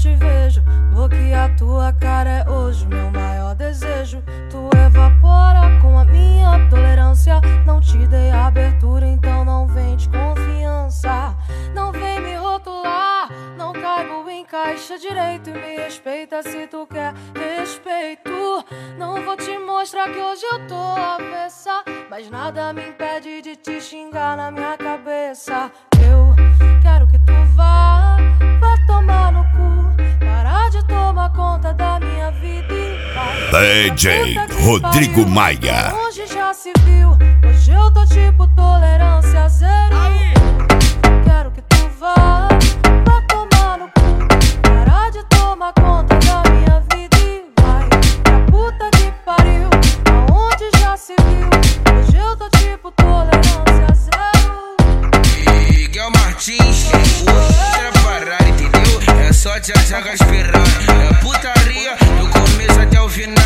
te vejo. Bloquear tua cara é hoje o meu maior desejo. Tu evapora com a minha tolerância. Não te dei abertura, então não vem de confiança. Não vem me rotular, não caibo em caixa direito. E me respeita se tu quer respeito. Não vou te mostrar que hoje eu tô avessa, mas nada me impede de te xingar na minha cabeça. Eu quero que tu vá tomar no cu, parar de tomar conta da minha vida e vai. DJ Rodrigo Maia. Hoje já se viu, hoje eu tô tipo tolerância zero. Quero que tu vá tomar no cu, parar de tomar conta da minha vida e vai pra puta que pariu. Aonde já se viu, hoje eu tô tipo tolerância zero. Miguel Martins, hoje era parar, entendeu? É só te achagar esperando. É putaria do começo até o final.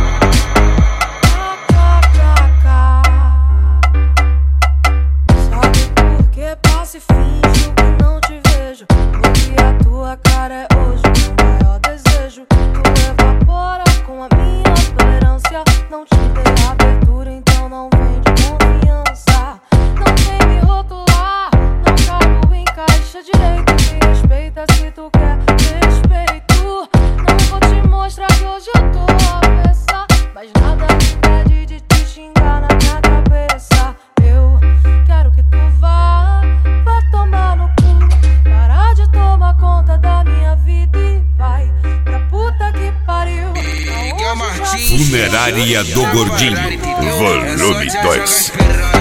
Sabe por que passa e finge que não te vejo? Porque a tua cara é hoje o meu maior desejo. Tu evapora com a minha tolerância. Não te dei abertura, então não vem de confiança. Não vem me rotular, não caibo em caixa direito. Me respeita se tu quer respeito. Não vou te mostrar que hoje eu tô avessa, mas nada me impede de te xingar na minha cabeça. Eu quero que tu vá tomar no cu, parar de tomar conta da minha vida e vai pra puta que pariu. Miguel Martins, Funerária do Gordinho, volume 2.